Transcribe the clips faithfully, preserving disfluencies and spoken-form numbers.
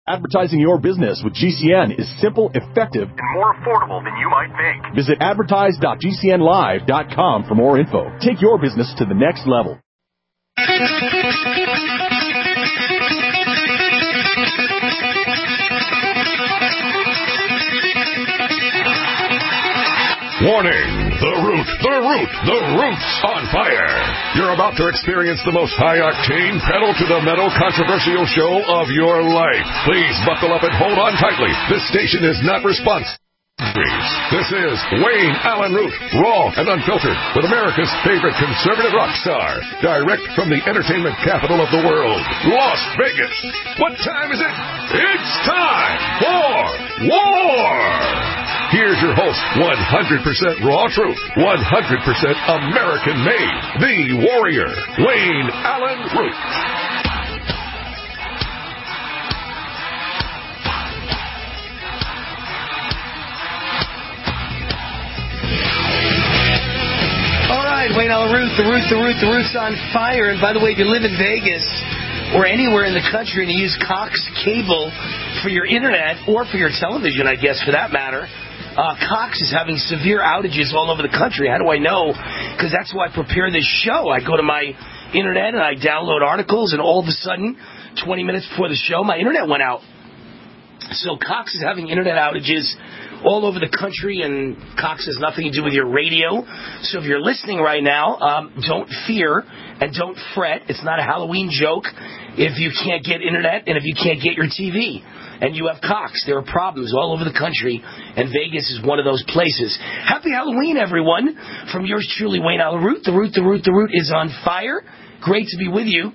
Advertising your business with G C N is simple, effective, and more affordable than you might think. Visit advertise dot g c n live dot com for more info. Take your business to the next level. Warning! The Root, the Root, the Root's on fire! You're about to experience the most high-octane, pedal-to-the-metal controversial show of your life. Please buckle up and hold on tightly. This station is not responsive. This is Wayne Allen Root, raw and unfiltered, with America's favorite conservative rock star, direct from the entertainment capital of the world, Las Vegas. What time is it? It's time for war! Here's your host, one hundred percent raw truth, one hundred percent American-made, the warrior, Wayne Allen Root. Wayne Allen Root, the Root, the Root, the Root's on fire. And by the way, if you live in Vegas or anywhere in the country and you use Cox Cable for your internet or for your television, I guess, for that matter, uh, Cox is having severe outages all over the country. How do I know? Because that's how I prepare this show. I go to my internet and I download articles, and all of a sudden, twenty minutes before the show, my internet went out. So Cox is having internet outages all over the country, and Cox has nothing to do with your radio. So if you're listening right now, um, don't fear and don't fret. It's not a Halloween joke if you can't get internet and if you can't get your T V and you have Cox. There are problems all over the country, and Vegas is one of those places. Happy Halloween, everyone, from yours truly, Wayne Allen Root. The Root, the Root, the Root is on fire. Great to be with you.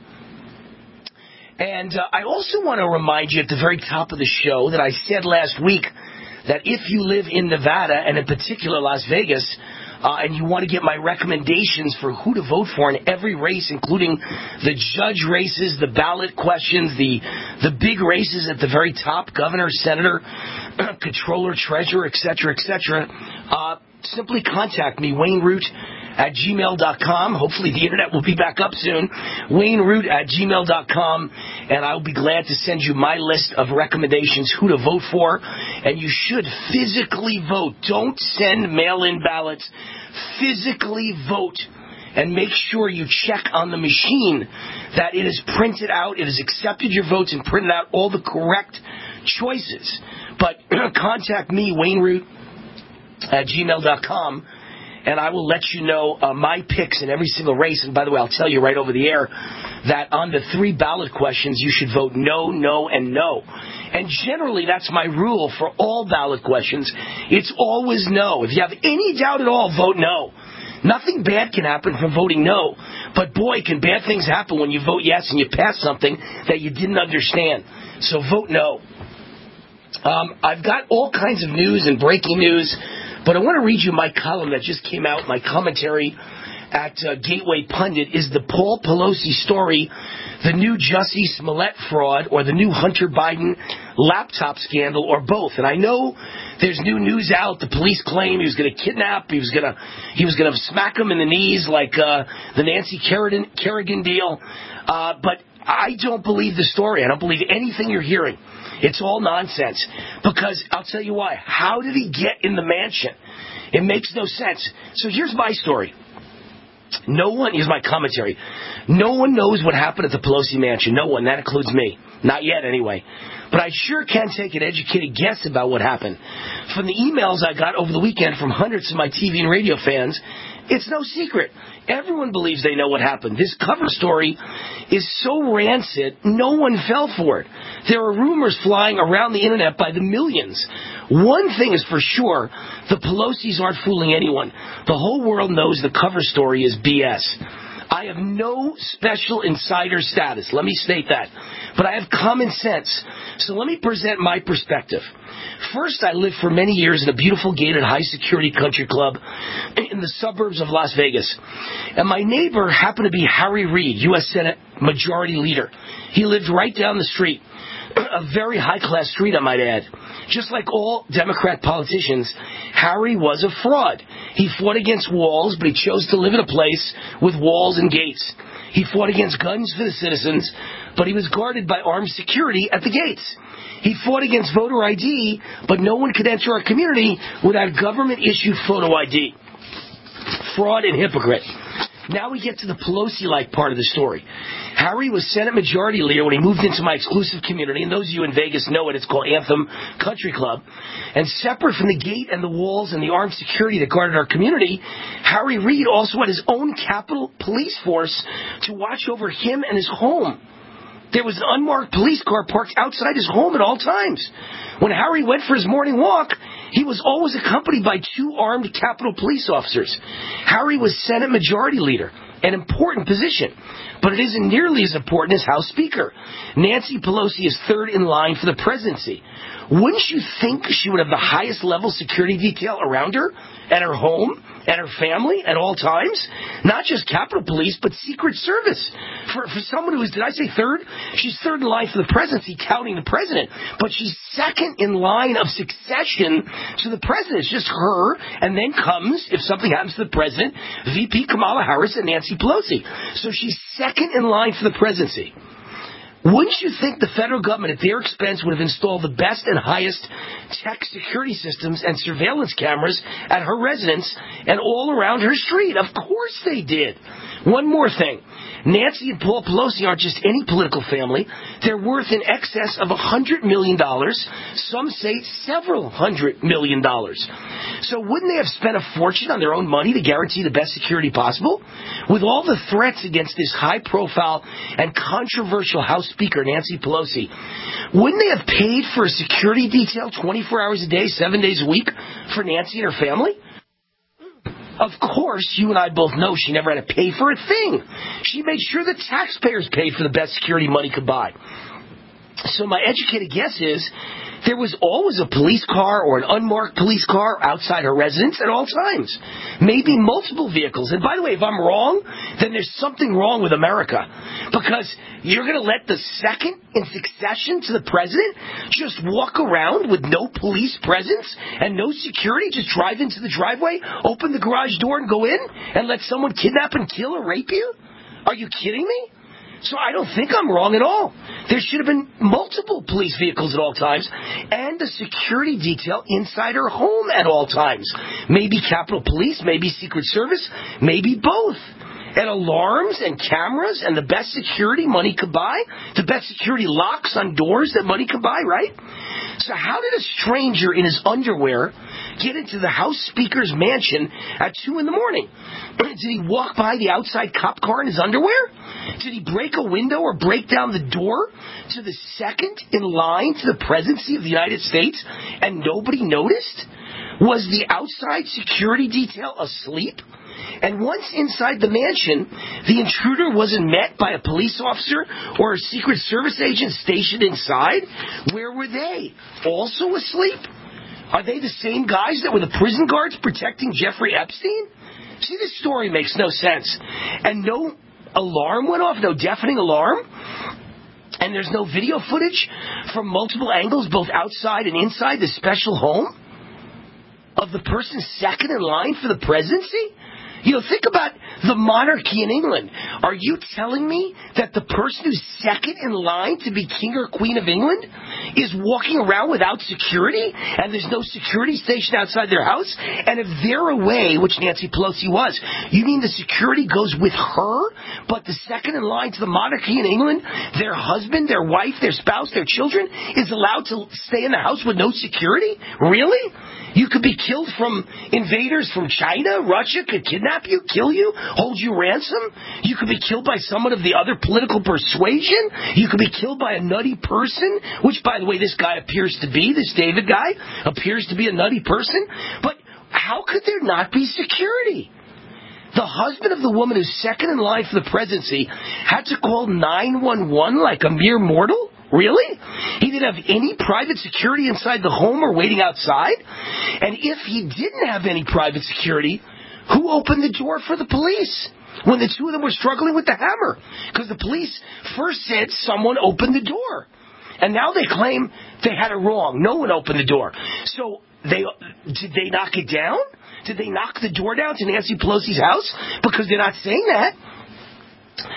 And uh, I also want to remind you at the very top of the show that I said last week that if you live in Nevada, and in particular Las Vegas, uh, and you want to get my recommendations for who to vote for in every race, including the judge races, the ballot questions, the the big races at the very top, governor, senator, controller, treasurer, et cetera, et cetera, uh, simply contact me, Wayne Root at gmail dot com. Hopefully the internet will be back up soon. Wayne Root at gmail dot com. And I'll be glad to send you my list of recommendations who to vote for. And you should physically vote. Don't send mail-in ballots. Physically vote. And make sure you check on the machine that it is printed out, it has accepted your votes and printed out all the correct choices. But contact me, Wayne Root at gmail dot com. And I will let you know uh, my picks in every single race. And by the way, I'll tell you right over the air that on the three ballot questions, you should vote no, no, and no. And generally, that's my rule for all ballot questions. It's always no. If you have any doubt at all, vote no. Nothing bad can happen from voting no. But boy, can bad things happen when you vote yes and you pass something that you didn't understand. So vote no. Um, I've got all kinds of news and breaking news. But I want to read you my column that just came out. My commentary at uh, Gateway Pundit is the Paul Pelosi story, the new Jussie Smollett fraud, or the new Hunter Biden laptop scandal, or both. And I know there's new news out. The police claim he was going to kidnap. He was going to he was going to smack him in the knees like uh, the Nancy Kerrigan, Kerrigan deal. Uh, but I don't believe the story. I don't believe anything you're hearing. It's all nonsense. Because I'll tell you why. How did he get in the mansion? It makes no sense. So here's my story. No one, here's my commentary. No one knows what happened at the Pelosi mansion. No one. That includes me. Not yet, anyway. But I sure can take an educated guess about what happened. From the emails I got over the weekend from hundreds of my T V and radio fans, it's no secret. Everyone believes they know what happened. This cover story is so rancid, no one fell for it. There are rumors flying around the internet by the millions. One thing is for sure, the Pelosi's aren't fooling anyone. The whole world knows the cover story is B S. I have no special insider status. Let me state that. But I have common sense. So let me present my perspective. First, I lived for many years in a beautiful gated high-security country club in the suburbs of Las Vegas. And my neighbor happened to be Harry Reid, U S Senate Majority Leader. He lived right down the street. A very high-class street, I might add. Just like all Democrat politicians, Harry was a fraud. He fought against walls, but he chose to live in a place with walls and gates. He fought against guns for the citizens, but he was guarded by armed security at the gates. He fought against voter I D, but no one could enter our community without government-issued photo I D. Fraud and hypocrite. Now we get to the Pelosi-like part of the story. Harry was Senate Majority Leader when he moved into my exclusive community, and those of you in Vegas know it, it's called Anthem Country Club. And separate from the gate and the walls and the armed security that guarded our community, Harry Reid also had his own Capitol Police force to watch over him and his home. There was an unmarked police car parked outside his home at all times. When Harry went for his morning walk, he was always accompanied by two armed Capitol Police officers. Harry was Senate Majority Leader, an important position, but it isn't nearly as important as House Speaker. Nancy Pelosi is third in line for the presidency. Wouldn't you think she would have the highest level security detail around her, at her home, at her family, at all times? Not just Capitol Police, but Secret Service. For, for someone who is, did I say third? She's third in line for the presidency, counting the president. But she's second in line of succession to the president. It's just her, and then comes, if something happens to the president, V P Kamala Harris and Nancy Pelosi. So she's second in line for the presidency. Wouldn't you think the federal government, at their expense, would have installed the best and highest tech security systems and surveillance cameras at her residence and all around her street? Of course they did. One more thing. Nancy and Paul Pelosi aren't just any political family. They're worth in excess of one hundred million dollars. Some say several hundred million dollars. So wouldn't they have spent a fortune on their own money to guarantee the best security possible? With all the threats against this high-profile and controversial House Speaker, Nancy Pelosi, wouldn't they have paid for a security detail twenty-four hours a day, seven days a week for Nancy and her family? Of course, you and I both know she never had to pay for a thing. She made sure the taxpayers paid for the best security money could buy. So my educated guess is there was always a police car or an unmarked police car outside her residence at all times. Maybe multiple vehicles. And by the way, if I'm wrong, then there's something wrong with America. Because you're going to let the second in succession to the president just walk around with no police presence and no security, just drive into the driveway, open the garage door and go in and let someone kidnap and kill or rape you? Are you kidding me? So I don't think I'm wrong at all. There should have been multiple police vehicles at all times and a security detail inside her home at all times. Maybe Capitol Police, maybe Secret Service, maybe both. And alarms and cameras and the best security money could buy, the best security locks on doors that money could buy, right? So how did a stranger in his underwear get into the House Speaker's mansion at two in the morning? Did he walk by the outside cop car in his underwear? Did he break a window or break down the door to the second in line to the presidency of the United States and nobody noticed? Was the outside security detail asleep? And once inside the mansion, the intruder wasn't met by a police officer or a Secret Service agent stationed inside. Where were they? Also asleep? Are they the same guys that were the prison guards protecting Jeffrey Epstein? See, this story makes no sense. And no alarm went off, no deafening alarm. And there's no video footage from multiple angles, both outside and inside the special home of the person second in line for the presidency? You know, think about the monarchy in England. Are you telling me that the person who's second in line to be king or queen of England is walking around without security and there's no security station outside their house? And if they're away, which Nancy Pelosi was, you mean the security goes with her, but the second in line to the monarchy in England, their husband, their wife, their spouse, their children, is allowed to stay in the house with no security? Really? You could be killed from invaders from China. Russia could kidnap you, kill you, hold you ransom. You could be killed by someone of the other political persuasion. You could be killed by a nutty person, which, by the way, this guy appears to be, this David guy, appears to be a nutty person. But how could there not be security? The husband of the woman who's second in line for the presidency had to call nine one one like a mere mortal? Really? He didn't have any private security inside the home or waiting outside? And if he didn't have any private security, who opened the door for the police when the two of them were struggling with the hammer? Because the police first said someone opened the door. And now they claim they had it wrong. No one opened the door. So they did they knock it down? Did they knock the door down to Nancy Pelosi's house? Because they're not saying that.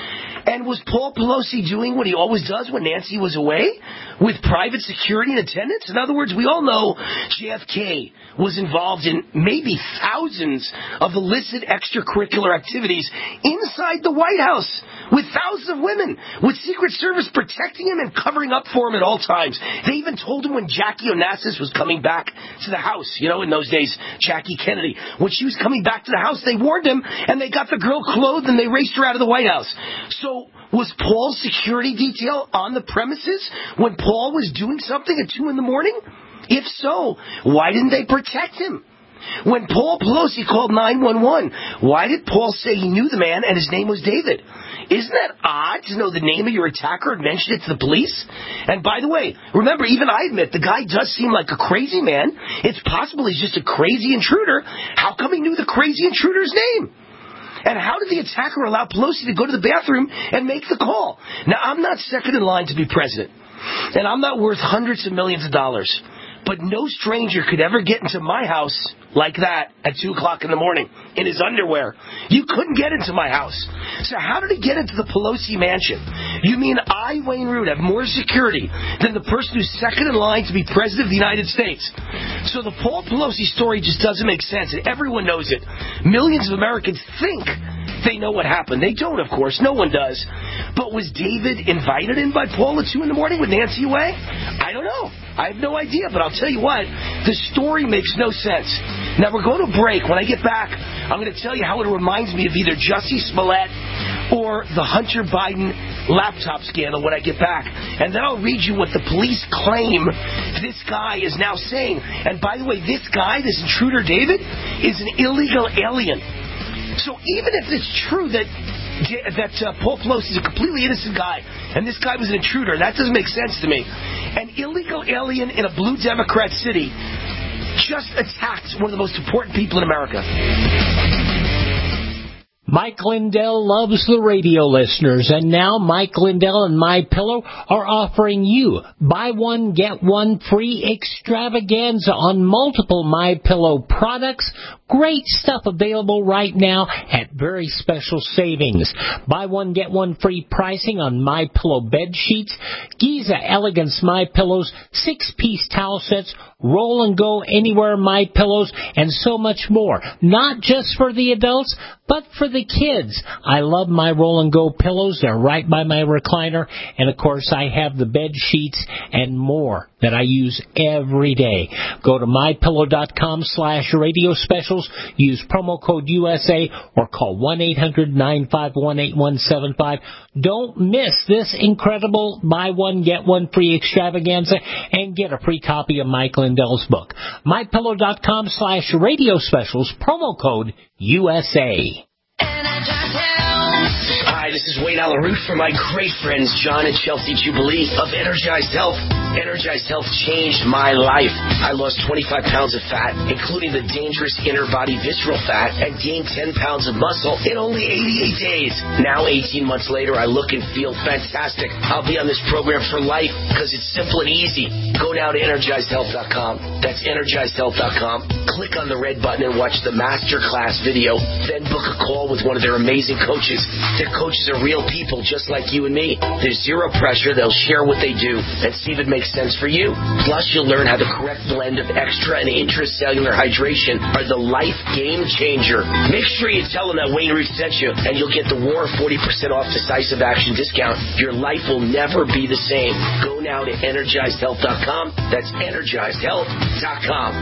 And was Paul Pelosi doing what he always does when Nancy was away? With private security and attendance? In other words, we all know J F K was involved in maybe thousands of illicit extracurricular activities inside the White House with thousands of women, with Secret Service protecting him and covering up for him at all times. They even told him when Jackie Onassis was coming back to the House, you know, in those days, Jackie Kennedy, when she was coming back to the House, they warned him, and they got the girl clothed and they raced her out of the White House. So was Paul's security detail on the premises when Paul was doing something at two in the morning? If so, why didn't they protect him? When Paul Pelosi called nine one one, why did Paul say he knew the man and his name was David? Isn't that odd to know the name of your attacker and mention it to the police? And by the way, remember, even I admit, the guy does seem like a crazy man. It's possible he's just a crazy intruder. How come he knew the crazy intruder's name? And how did the attacker allow Pelosi to go to the bathroom and make the call? Now, I'm not second in line to be president, and I'm not worth hundreds of millions of dollars. But no stranger could ever get into my house like that at two o'clock in the morning in his underwear. You couldn't get into my house. So how did he get into the Pelosi mansion? You mean I, Wayne Root, have more security than the person who's second in line to be president of the United States? So the Paul Pelosi story just doesn't make sense, and everyone knows it. Millions of Americans think they know what happened. They don't, of course. No one does. But was David invited in by Paul at two in the morning with Nancy away? I don't know. I have no idea, but I'll tell you what, the story makes no sense. Now, we're going to break. When I get back, I'm going to tell you how it reminds me of either Jussie Smollett or the Hunter Biden laptop scandal when I get back. And then I'll read you what the police claim this guy is now saying. And by the way, this guy, this intruder David, is an illegal alien. So even if it's true that that uh, Paul Pelosi is a completely innocent guy, and this guy was an intruder, that doesn't make sense to me. An illegal alien in a blue Democrat city just attacked one of the most important people in America. Mike Lindell loves the radio listeners, and now Mike Lindell and MyPillow are offering you buy one, get one free extravaganza on multiple MyPillow products. Great stuff available right now at very special savings. Buy one, get one free pricing on MyPillow bed sheets, Giza Elegance MyPillows, six-piece towel sets, Roll and Go Anywhere MyPillows, and so much more. Not just for the adults, but for the kids. I love my Roll and Go pillows. They're right by my recliner. And, of course, I have the bed sheets and more that I use every day. Go to MyPillow.com slash radio specials. Use promo code U S A or call one eight hundred nine five one eight one seven five. Don't miss this incredible buy one, get one free extravaganza and get a free copy of Mike Lindell's book. MyPillow.com slash radio specials. Promo code U S A. Hi, this is Wayne Allen Root for my great friends John and Chelsea Jubilee of Energized Health. Energized Health changed my life. I lost twenty-five pounds of fat, including the dangerous inner body visceral fat, and gained ten pounds of muscle in only eighty-eight days. Now, eighteen months later, I look and feel fantastic. I'll be on this program for life because it's simple and easy. Go now to energized health dot com. That's energized health dot com. Click on the red button and watch the masterclass video. Then book a call with one of their amazing coaches. Their coaches are real people just like you and me. There's zero pressure. They'll share what they do and see if it makes sense for you. Plus, you'll learn how the correct blend of extra and intracellular hydration are the life game changer. Make sure you tell them that Wayne Root sent you, and you'll get the War forty percent off decisive action discount. Your life will never be the same. Go now to energized health dot com. That's energized health dot com.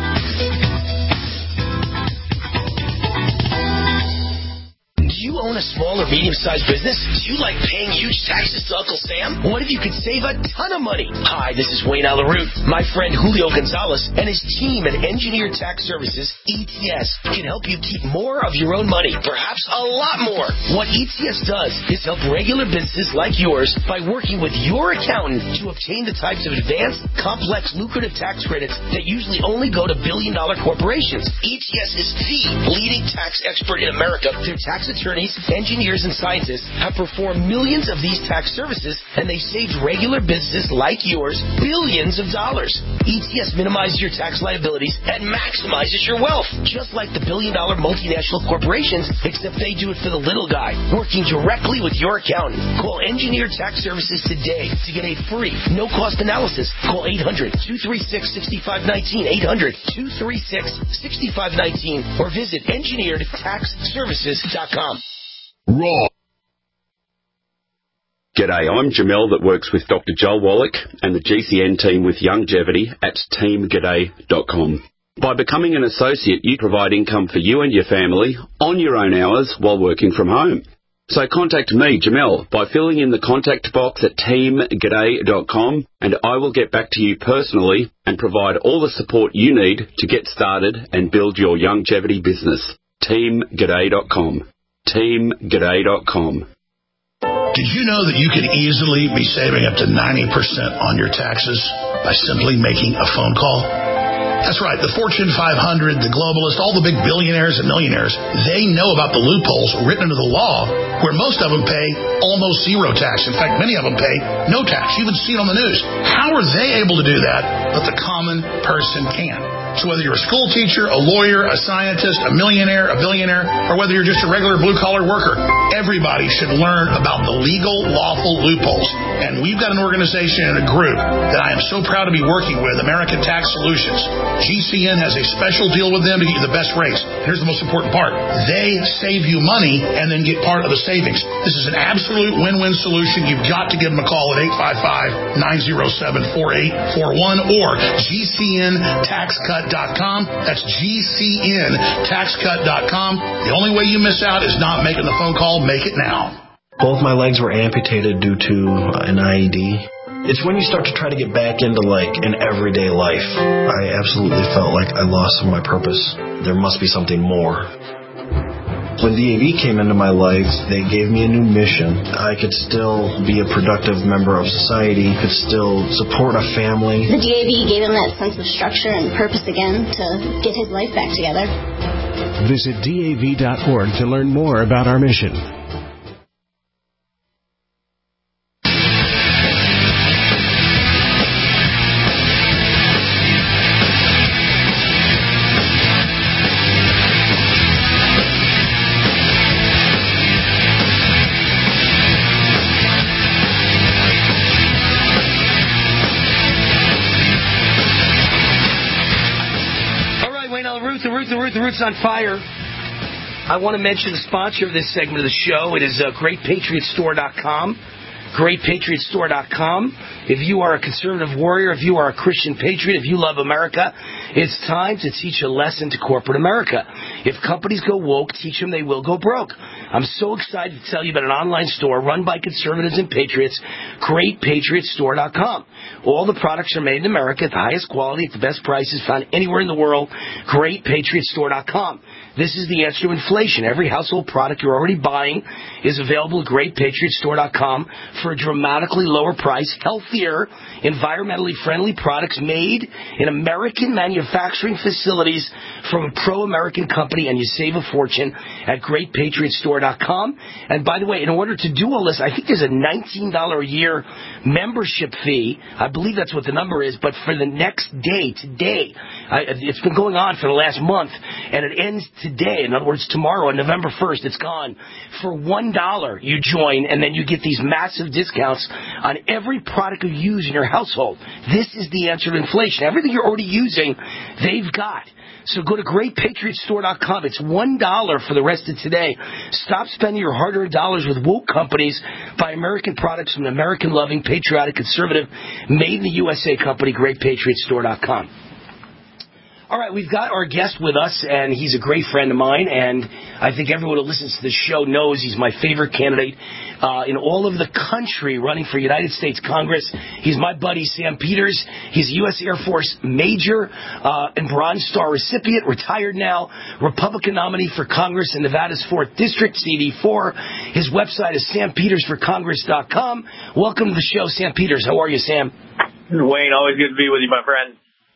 Do you own a small or medium-sized business? Do you like paying huge taxes to Uncle Sam? What if you could save a ton of money? Hi, this is Wayne Allen Root. My friend Julio Gonzalez and his team at Engineered Tax Services, E T S, can help you keep more of your own money, perhaps a lot more. What E T S does is help regular businesses like yours by working with your accountant to obtain the types of advanced, complex, lucrative tax credits that usually only go to billion-dollar corporations. E T S is the leading tax expert in America. Their tax attorneys companies, engineers, and scientists have performed millions of these tax services, and they saved regular businesses like yours billions of dollars. E T S minimizes your tax liabilities and maximizes your wealth, just like the billion-dollar multinational corporations, except they do it for the little guy, working directly with your accountant. Call Engineer Tax Services today to get a free, no-cost analysis. Call eight hundred, two three six, six five one nine, eight hundred, two three six, six five one nine, or visit engineered tax services dot com. Raw. G'day, I'm Jamel that works with Doctor Joel Wallach and the G C N team with Longevity at team g'day dot com. By becoming an associate, you provide income for you and your family on your own hours while working from home. So contact me, Jamel, by filling in the contact box at team g'day dot com, and I will get back to you personally and provide all the support you need to get started and build your longevity business. team g'day dot com. team g'day dot com. Did you know that you could easily be saving up to ninety percent on your taxes by simply making a phone call? That's right. The Fortune five hundred, the globalists, all the big billionaires and millionaires, they know about the loopholes written into the law where most of them pay almost zero tax. In fact, many of them pay no tax. You even see it on the news. How are they able to do that, but the common person can? So whether you're a school teacher, a lawyer, a scientist, a millionaire, a billionaire, or whether you're just a regular blue-collar worker, everybody should learn about the legal, lawful loopholes. And we've got an organization and a group that I am so proud to be working with, American Tax Solutions. G C N has a special deal with them to get you the best rates. Here's the most important part. They save you money and then get part of the savings. This is an absolute win-win solution. You've got to give them a call at eight five five, nine oh seven, four eight four one or G C N tax cut dot com. That's G C N tax cut dot com. The only way you miss out is not making the phone call. Make it now. Both my legs were amputated due to an I E D. It's when you start to try to get back into, like, an everyday life. I absolutely felt like I lost some of my purpose. There must be something more. When D A V came into my life, they gave me a new mission. I could still be a productive member of society, could still support a family. The D A V gave him that sense of structure and purpose again to get his life back together. Visit D A V dot org to learn more about our mission. The Roots on Fire. I want to mention the sponsor of this segment of the show. It is uh, great patriot store dot com. great patriot store dot com. If you are a conservative warrior, if you are a Christian patriot, if you love America, it's time to teach a lesson to corporate America. If companies go woke, teach them they will go broke. I'm so excited to tell you about an online store run by conservatives and patriots, great patriot store dot com. All the products are made in America at the highest quality, at the best prices, found anywhere in the world, great patriot store dot com. This is the answer to inflation. Every household product you're already buying is available at great patriot store dot com for a dramatically lower price, healthier, environmentally friendly products made in American manufacturing facilities from a pro-American company, and you save a fortune at great patriot store dot com. And by the way, in order to do all this, I think there's a nineteen dollars a year membership fee. I believe that's what the number is, but for the next day, today, I, it's been going on for the last month, and it ends today. In other words, tomorrow, on November first, it's gone. For one dollar, you join, and then you get these massive discounts on every product you use in your household. This is the answer to inflation. Everything you're already using, they've got. So go to great patriot store dot com. It's one dollar for the rest of today. Stop spending your hard-earned dollars with woke companies. Buy American products from an American-loving, patriotic, conservative, made in the U S A company, great patriot store dot com. All right, we've got our guest with us, and he's a great friend of mine, and I think everyone who listens to this show knows he's my favorite candidate uh, in all of the country running for United States Congress. He's my buddy, Sam Peters. He's a U S Air Force Major uh, and Bronze Star recipient, retired now, Republican nominee for Congress in Nevada's fourth District, C D four. His website is sam peters for congress dot com. Welcome to the show, Sam Peters. How are you, Sam? Wayne, always good to be with you, my friend.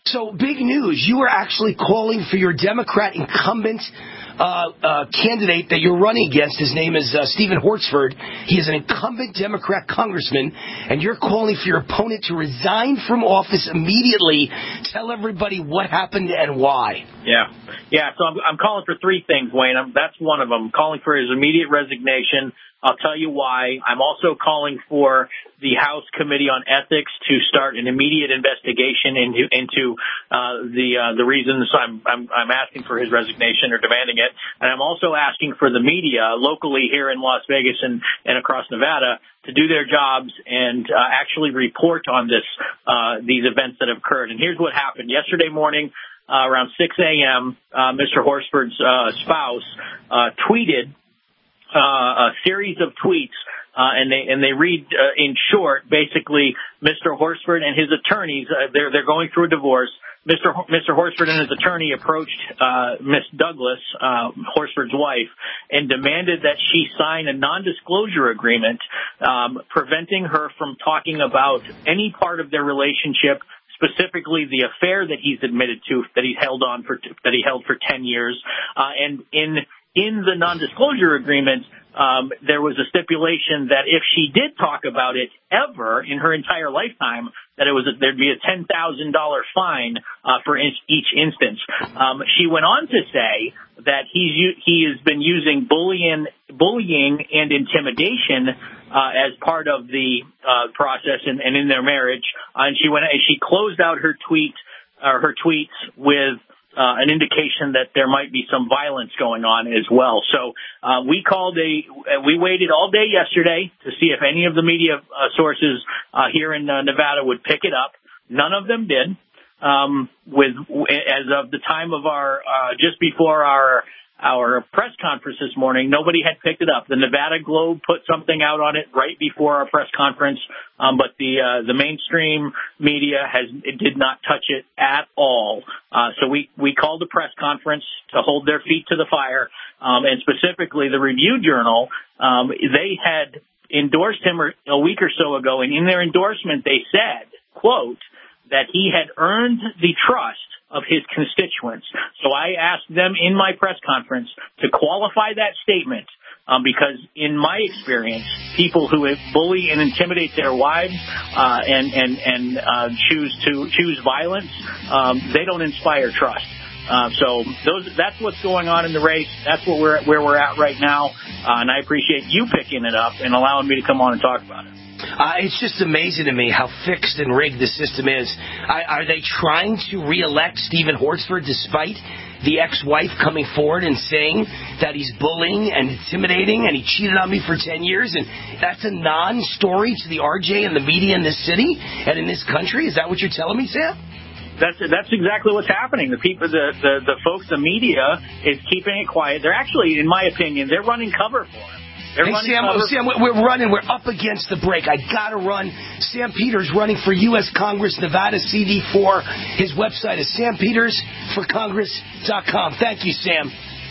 So, big news. You are actually calling for your Democrat incumbent uh, uh, candidate that you're running against. His name is uh, Stephen Horsford. He is an incumbent Democrat congressman, and you're calling for your opponent to resign from office immediately. Tell everybody what happened and why. Yeah. Yeah, so I'm, I'm calling for three things, Wayne. I'm, that's one of them. Calling for his immediate resignation. I'll tell you why. I'm also calling for the House Committee on Ethics to start an immediate investigation into into uh, the uh, the reasons I'm, I'm I'm asking for his resignation or demanding it, and I'm also asking for the media locally here in Las Vegas and, and across Nevada to do their jobs and uh, actually report on this uh, these events that have occurred. And here's what happened yesterday morning. Uh, around six a.m., uh, Mister Horsford's uh, spouse uh, tweeted uh, a series of tweets, uh, and they and they read uh, in short, basically, Mister Horsford and his attorneys. Uh, they're they're going through a divorce. Mister Ho- Mister Horsford and his attorney approached uh, Miss Douglas, uh, Horsford's wife, and demanded that she sign a non-disclosure agreement, um, preventing her from talking about any part of their relationship. Specifically, the affair that he's admitted to, that he's held on for, that he held for ten years, uh, and in in the non-disclosure agreement, um, there was a stipulation that if she did talk about it ever in her entire lifetime, that it was a, there'd be a ten thousand dollar fine uh, for each, each instance. Um, she went on to say that he's he has been using bullying, bullying and intimidation. Uh, as part of the uh, process and, and in their marriage, uh, and she went. She closed out her tweet, or her tweets, with uh, an indication that there might be some violence going on as well. So uh, we called a. We waited all day yesterday to see if any of the media uh, sources uh, here in uh, Nevada would pick it up. None of them did. Um, with as of the time of our uh, just before our. Our press conference this morning, nobody had picked it up. The Nevada Globe put something out on it right before our press conference, um, but the uh, the mainstream media has it did not touch it at all. Uh, so we we called a press conference to hold their feet to the fire, um, and specifically the Review Journal. Um, they had endorsed him a week or so ago, and in their endorsement they said, quote, that he had earned the trust of his constituents. So I asked them in my press conference to qualify that statement um, because in my experience, people who bully and intimidate their wives uh, and and and uh, choose to choose violence, um, they don't inspire trust. Uh, so those that's what's going on in the race. That's what we're where we're at right now, uh, and I appreciate you picking it up and allowing me to come on and talk about it. Uh, it's just amazing to me how fixed and rigged the system is. I, are they trying to reelect Stephen Horsford despite the ex-wife coming forward and saying that he's bullying and intimidating and he cheated on me for ten years? And that's a non-story to the R J and the media in this city and in this country? Is that what you're telling me, Sam? That's that's exactly what's happening. The people, the, the, the folks, the media is keeping it quiet. They're actually, in my opinion, they're running cover for him. Hey, Sam, Sam, we're running. We're up against the break. I got to run. Sam Peters running for U S Congress, Nevada C D four. His website is sam peters for congress dot com. Thank you, Sam.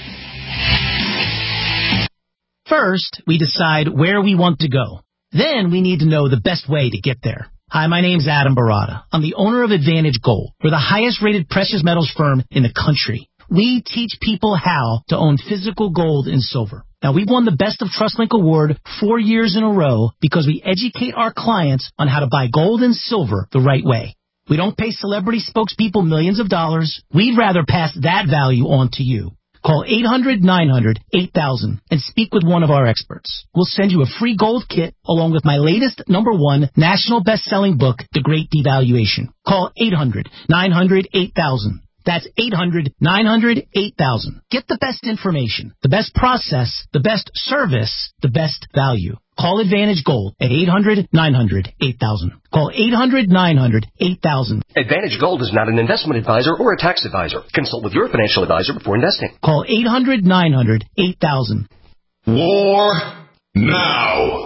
First, we decide where we want to go. Then we need to know the best way to get there. Hi, my name's Adam Barada. I'm the owner of Advantage Gold. We're the highest-rated precious metals firm in the country. We teach people how to own physical gold and silver. Now, we've won the Best of TrustLink Award four years in a row because we educate our clients on how to buy gold and silver the right way. We don't pay celebrity spokespeople millions of dollars. We'd rather pass that value on to you. Call eight hundred nine hundred eight thousand and speak with one of our experts. We'll send you a free gold kit along with my latest number one national best-selling book, The Great Devaluation. Call eight hundred nine hundred eight thousand. That's eight hundred nine hundred eight thousand. Get the best information, the best process, the best service, the best value. Call Advantage Gold at eight hundred nine hundred eight thousand. Call eight hundred nine hundred eight thousand. Advantage Gold is not an investment advisor or a tax advisor. Consult with your financial advisor before investing. Call eight hundred nine hundred eight thousand. War now.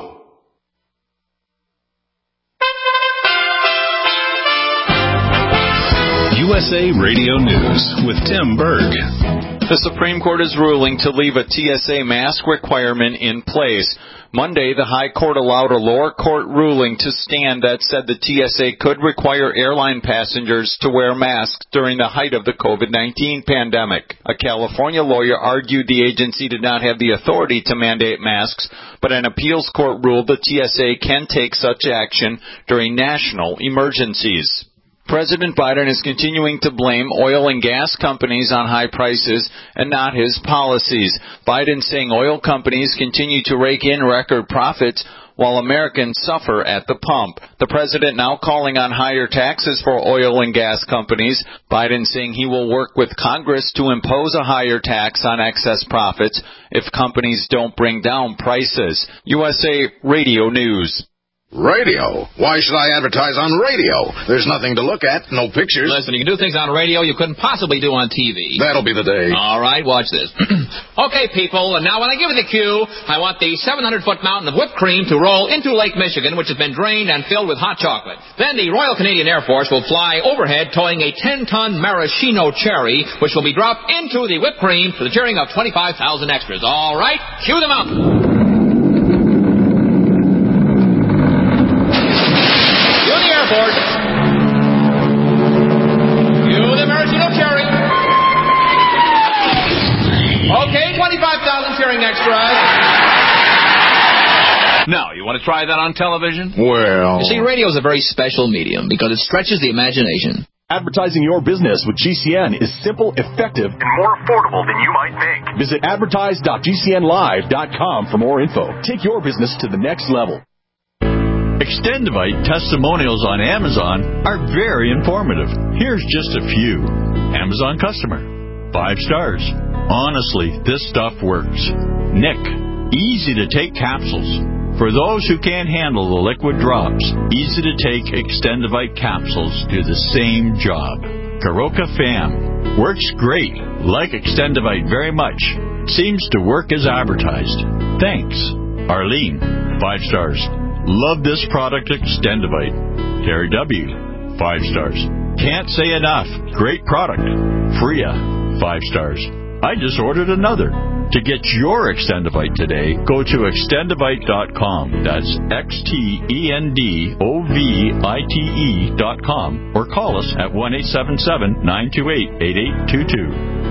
U S A Radio News with Tim Berg. The Supreme Court is ruling to leave a T S A mask requirement in place. Monday, the High Court allowed a lower court ruling to stand that said the T S A could require airline passengers to wear masks during the height of the COVID nineteen pandemic. A California lawyer argued the agency did not have the authority to mandate masks, but an appeals court ruled the T S A can take such action during national emergencies. President Biden is continuing to blame oil and gas companies on high prices and not his policies. Biden saying oil companies continue to rake in record profits while Americans suffer at the pump. The president now calling on higher taxes for oil and gas companies. Biden saying he will work with Congress to impose a higher tax on excess profits if companies don't bring down prices. U S A Radio News. Radio? Why should I advertise on radio? There's nothing to look at, no pictures. Listen, you can do things on radio you couldn't possibly do on T V. That'll be the day. All right, watch this. Okay, people, and now when I give you the cue, I want the seven hundred foot mountain of whipped cream to roll into Lake Michigan, which has been drained and filled with hot chocolate. Then the Royal Canadian Air Force will fly overhead towing a ten ton maraschino cherry, which will be dropped into the whipped cream to the cheering of twenty-five thousand extras. All right, cue them up. Force. You the maraschino cherry. Okay, twenty-five thousand cheering extras. Now, you want to try that on television? Well... You see, radio is a very special medium because it stretches the imagination. Advertising your business with G C N is simple, effective, and more affordable than you might think. Visit advertise dot G C N live dot com for more info. Take your business to the next level. Extendivite testimonials on Amazon are very informative. Here's just a few. Amazon customer. Five stars. Honestly, this stuff works. Nick. Easy to take capsules. For those who can't handle the liquid drops, easy to take Extendivite capsules do the same job. Karoka Fam. Works great. Like Extendivite very much. Seems to work as advertised. Thanks. Arlene. Five stars. Love this product, Extendivite. Terry W. Five stars. Can't say enough. Great product. Freya. Five stars. I just ordered another. To get your Extendivite today, go to extendivite dot com. That's X T E N D O V I T E dot com. Or call us at one eight seven seven, nine two eight, eight eight two two.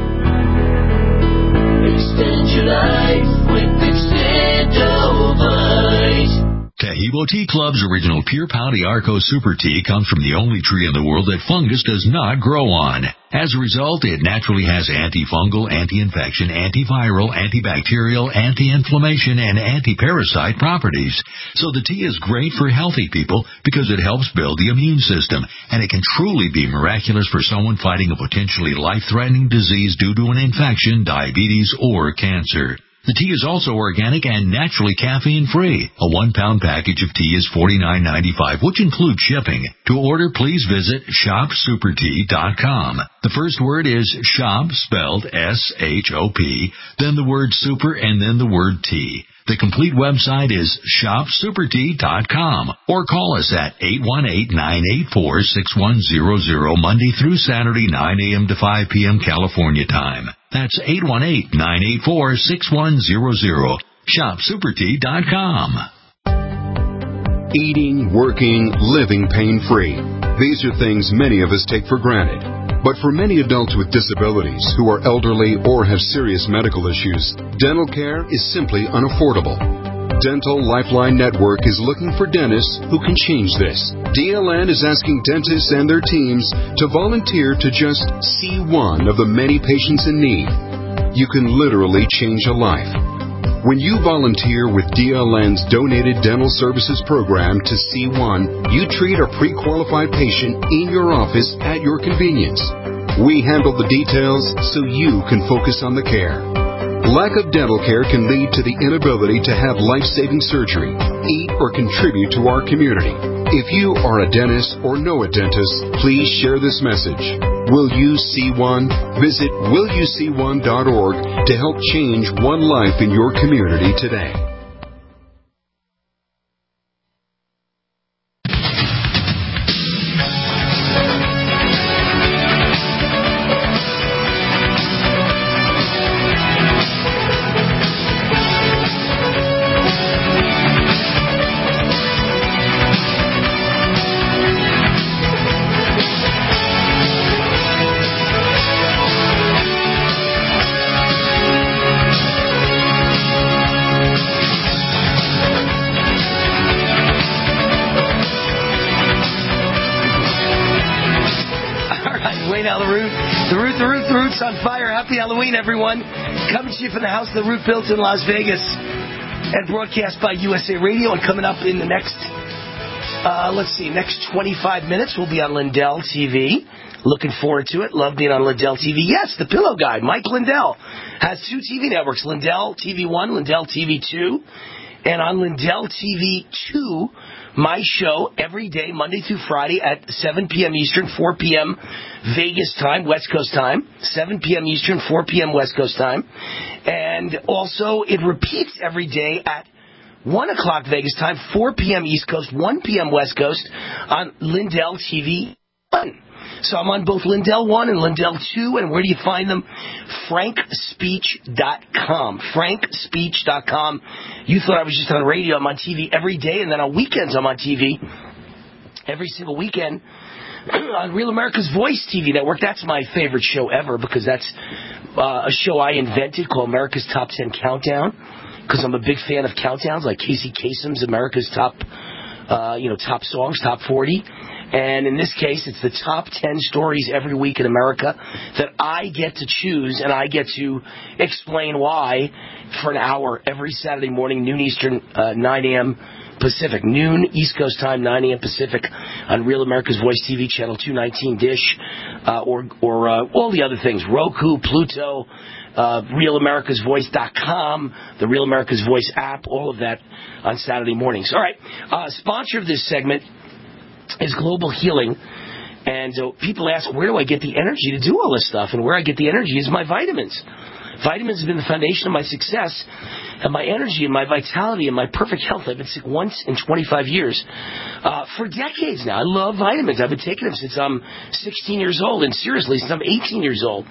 Extend your life with Extendivite. Taheebo Tea Club's original Pure Pouty Arco Super Tea comes from the only tree in the world that fungus does not grow on. As a result, it naturally has antifungal, anti-infection, antiviral, antibacterial, anti-inflammation, and anti-parasite properties. So the tea is great for healthy people because it helps build the immune system, and it can truly be miraculous for someone fighting a potentially life-threatening disease due to an infection, diabetes, or cancer. The tea is also organic and naturally caffeine-free. A one-pound package of tea is forty-nine ninety-five, which includes shipping. To order, please visit shop super tea dot com. The first word is shop, spelled S H O P, then the word super, and then the word tea. The complete website is shop super tea dot com, or call us at eight one eight, nine eight four, six one zero zero Monday through Saturday, nine a.m. to five p.m. California time. That's eight one eight, nine eight four, six one zero zero. shop super tea dot com. Eating, working, living pain-free. These are things many of us take for granted. But for many adults with disabilities who are elderly or have serious medical issues, dental care is simply unaffordable. Dental Lifeline Network is looking for dentists who can change this. D L N is asking dentists and their teams to volunteer to just see one of the many patients in need. You can literally change a life. When you volunteer with D L N's Donated Dental Services Program to C one, you treat a pre-qualified patient in your office at your convenience. We handle the details so you can focus on the care. Lack of dental care can lead to the inability to have life-saving surgery, eat, or contribute to our community. If you are a dentist or know a dentist, please share this message. Will you see one? Visit will you see one dot org to help change one life in your community today. Wayne Al, the Root. The Root, the Root, the Root's on fire. Happy Halloween, everyone. Coming to you from the house the Root built in Las Vegas and broadcast by U S A Radio. And coming up in the next, uh, let's see, next twenty-five minutes, we'll be on Lindell T V. Looking forward to it. Love being on Lindell T V. Yes, the Pillow Guy, Mike Lindell, has two T V networks, Lindell T V one, Lindell T V two. And on Lindell T V two, my show every day, Monday through Friday at seven p.m. Eastern, four p.m. Vegas time, West Coast time, seven p.m. Eastern, four p.m. West Coast time. And also it repeats every day at one o'clock Vegas time, four p.m. East Coast, one p.m. West Coast on Lindell T V one. So I'm on both Lindell one and Lindell two, and where do you find them? frank speech dot com. frank speech dot com. You thought I was just on the radio. I'm on T V every day, and then on weekends I'm on T V every single weekend on Real America's Voice T V network. That's my favorite show ever because that's uh, a show I invented called America's Top ten Countdown because I'm a big fan of countdowns like Casey Kasem's America's Top, uh, you know, top songs, top forty. And in this case, it's the top ten stories every week in America that I get to choose, and I get to explain why for an hour every Saturday morning, noon Eastern, uh, nine a.m. Pacific. Noon East Coast time, nine a.m. Pacific on Real America's Voice T V, channel two nineteen Dish, uh, or, or uh, all the other things, Roku, Pluto, uh, real americas voice dot com, the Real America's Voice app, all of that on Saturday mornings. All right, uh, sponsor of this segment is Global Healing, and uh, people ask, where do I get the energy to do all this stuff? And where I get the energy is my vitamins. Vitamins have been the foundation of my success, and my energy, and my vitality, and my perfect health. I've been sick once in twenty-five years, uh, for decades now. I love vitamins. I've been taking them since I'm sixteen years old, and seriously, since I'm eighteen years old.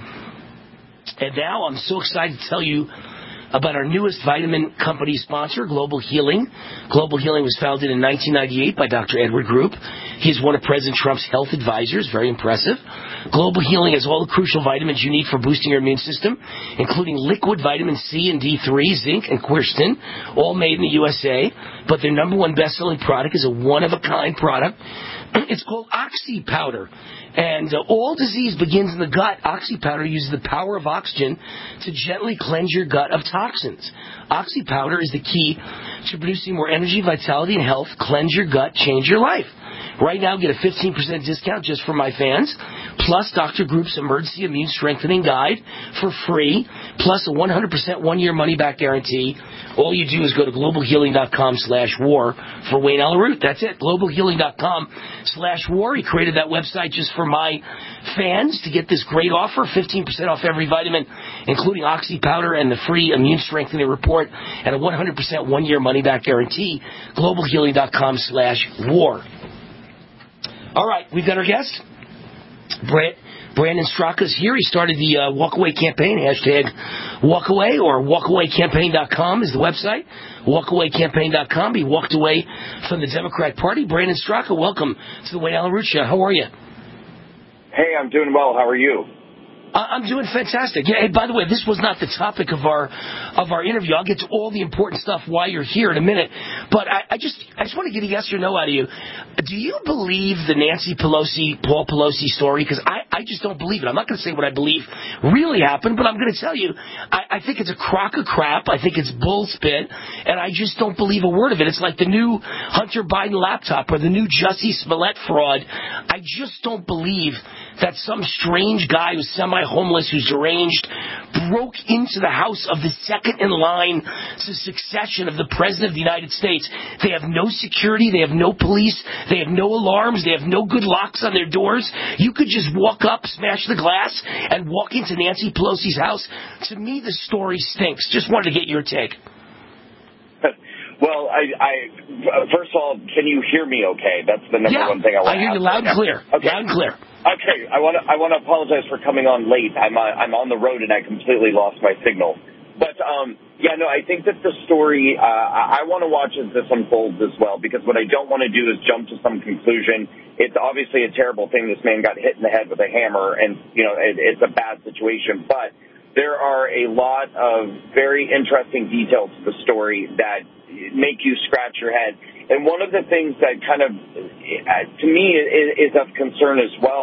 And now I'm so excited to tell you about our newest vitamin company sponsor, Global Healing. Global Healing was founded in nineteen ninety-eight by Doctor Edward Group. He's one of President Trump's health advisors. Very impressive. Global Healing has all the crucial vitamins you need for boosting your immune system, including liquid vitamin C and D three, zinc, and quercetin, all made in the U S A. But their number one best-selling product is a one-of-a-kind product. It's called Oxy Powder. And uh, all disease begins in the gut. Oxy Powder uses the power of oxygen to gently cleanse your gut of toxins. Oxy Powder is the key to producing more energy, vitality, and health. Cleanse your gut, change your life. Right now, get a fifteen percent discount just for my fans, plus Doctor Group's Emergency Immune Strengthening Guide for free, plus a one hundred percent one-year money-back guarantee. All you do is go to global healing dot com slash war for Wayne Al Root. That's it, global healing dot com slash war. He created that website just for my fans to get this great offer, fifteen percent off every vitamin, including Oxy Powder and the free Immune Strengthening Report, and a one hundred percent one-year money-back guarantee, global healing dot com slash war. All right, we've got our guest. Brand, Brandon Straka's here. He started the uh, Walkaway campaign, hashtag Walkaway, or walk away campaign dot com is the website, walk away campaign dot com. He walked away from the Democrat Party. Brandon Straka, welcome to the Wayne Al Root Show. How are you? Hey, I'm doing well. How are you? I'm doing fantastic. Yeah, hey, by the way, this was not the topic of our of our interview. I'll get to all the important stuff while you're here in a minute. But I, I just I just want to get a yes or no out of you. Do you believe the Nancy Pelosi, Paul Pelosi story? Because I, I just don't believe it. I'm not going to say what I believe really happened, but I'm going to tell you, I, I think it's a crock of crap. I think it's bull spit, and I just don't believe a word of it. It's like the new Hunter Biden laptop or the new Jussie Smollett fraud. I just don't believe that some strange guy who's semi-homeless, who's deranged, broke into the house of the second in line to succession of the President of the United States. They have no security. They have no police. They have no alarms. They have no good locks on their doors. You could just walk up, smash the glass, and walk into Nancy Pelosi's house. To me, the story stinks. Just wanted to get your take. Well, I, I first of all, can you hear me okay? That's the number yeah, one thing I want to I hear you loud and clear. Okay. Loud and clear. Okay, I want to I want to apologize for coming on late. I'm uh, I'm on the road and I completely lost my signal. But um, yeah, no, I think that the story. Uh, I, I want to watch as this unfolds as well, because what I don't want to do is jump to some conclusion. It's obviously a terrible thing. This man got hit in the head with a hammer, and you know it, it's a bad situation. But there are a lot of very interesting details to the story that make you scratch your head. And one of the things that kind of, to me, is, is of concern as well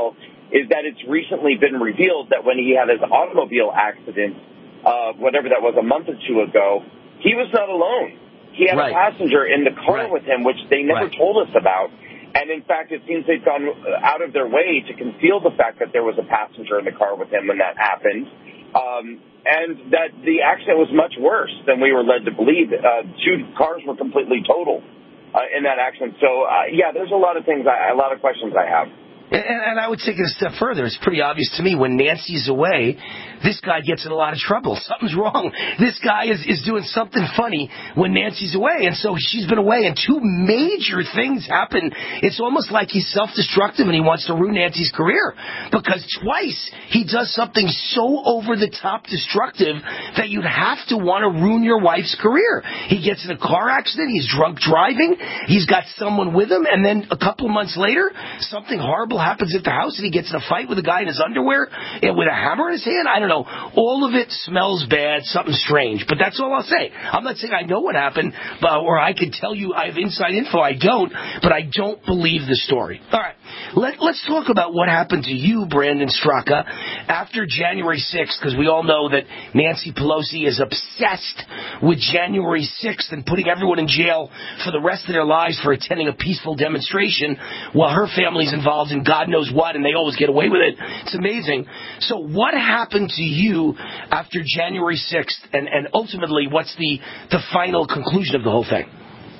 is that it's recently been revealed that when he had his automobile accident, uh, whatever that was, a month or two ago, he was not alone. He had right. a passenger in the car right. with him, which they never right. told us about. And, in fact, it seems they've gone out of their way to conceal the fact that there was a passenger in the car with him when that happened. Um, and that the accident was much worse than we were led to believe. Uh, two cars were completely totaled uh, in that accident. So, uh, yeah, there's a lot of things, I, a lot of questions I have. And, and I would take it a step further. It's pretty obvious to me when Nancy's away, this guy gets in a lot of trouble. Something's wrong. This guy is, is doing something funny when Nancy's away. And so she's been away, and two major things happen. It's almost like he's self-destructive and he wants to ruin Nancy's career. Because twice he does something so over-the-top destructive that you'd have to want to ruin your wife's career. He gets in a car accident. He's drunk driving. He's got someone with him. And then a couple of months later, something horrible happens at the house and he gets in a fight with a guy in his underwear and with a hammer in his hand. I don't know. All of it smells bad, something strange. But that's all I'll say. I'm not saying I know what happened, but, or I can tell you I have inside info. I don't, but I don't believe the story. All right. Let, let's talk about what happened to you, Brandon Straka, after January sixth, because we all know that Nancy Pelosi is obsessed with January sixth and putting everyone in jail for the rest of their lives for attending a peaceful demonstration while her family's involved in God knows what, and they always get away with it. It's amazing. So what happened to you after January sixth, and, and ultimately, what's the, the final conclusion of the whole thing?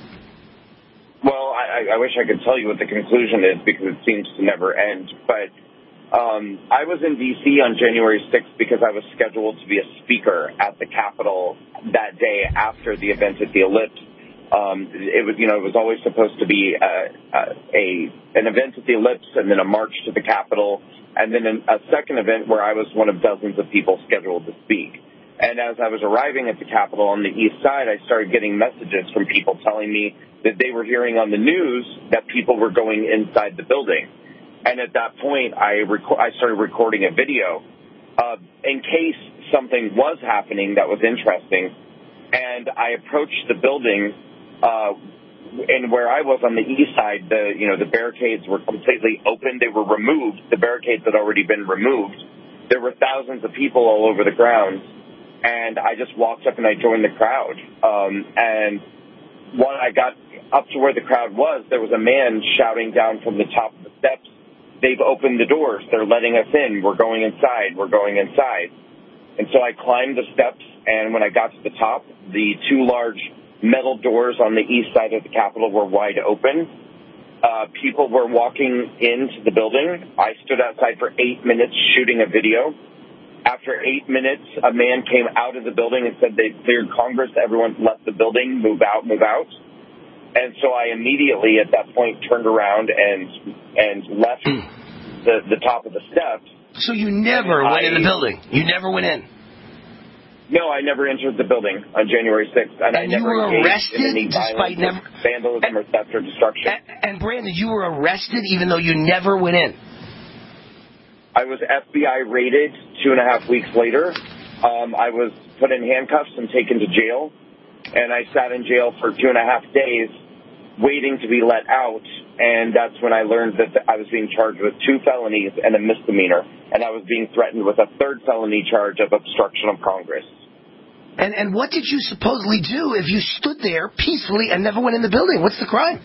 Well, I, I wish I could tell you what the conclusion is because it seems to never end. But um, I was in D C on January sixth because I was scheduled to be a speaker at the Capitol that day after the event at the Ellipse. Um, it was, you know, it was always supposed to be a, a an event at the Ellipse and then a march to the Capitol and then a second event where I was one of dozens of people scheduled to speak. And as I was arriving at the Capitol on the east side, I started getting messages from people telling me that they were hearing on the news that people were going inside the building. And at that point, I rec- I started recording a video uh, in case something was happening that was interesting. And I approached the building, uh, and where I was on the east side, the you know the barricades were completely open. They were removed. The barricades had already been removed. There were thousands of people all over the grounds. And I just walked up and I joined the crowd. Um, and when I got up to where the crowd was, there was a man shouting down from the top of the steps, "They've opened the doors. They're letting us in. We're going inside. We're going inside." And so I climbed the steps, and when I got to the top, the two large metal doors on the east side of the Capitol were wide open. Uh, people were walking into the building. I stood outside for eight minutes shooting a video. After eight minutes, a man came out of the building and said they cleared Congress. Everyone left the building. Move out, move out. And so I immediately, at that point, turned around and and left the, the top of the steps. So you never went I, in the building? You never went in? No, I never entered the building on January sixth. And, and I never you were engaged arrested in any despite never... vandalism or theft or destruction. And, and Brandon, you were arrested even though you never went in? I was F B I raided two and a half weeks later. Um, I was put in handcuffs and taken to jail, and I sat in jail for two and a half days waiting to be let out, and that's when I learned that I was being charged with two felonies and a misdemeanor, and I was being threatened with a third felony charge of obstruction of Congress. And, and what did you supposedly do if you stood there peacefully and never went in the building? What's the crime?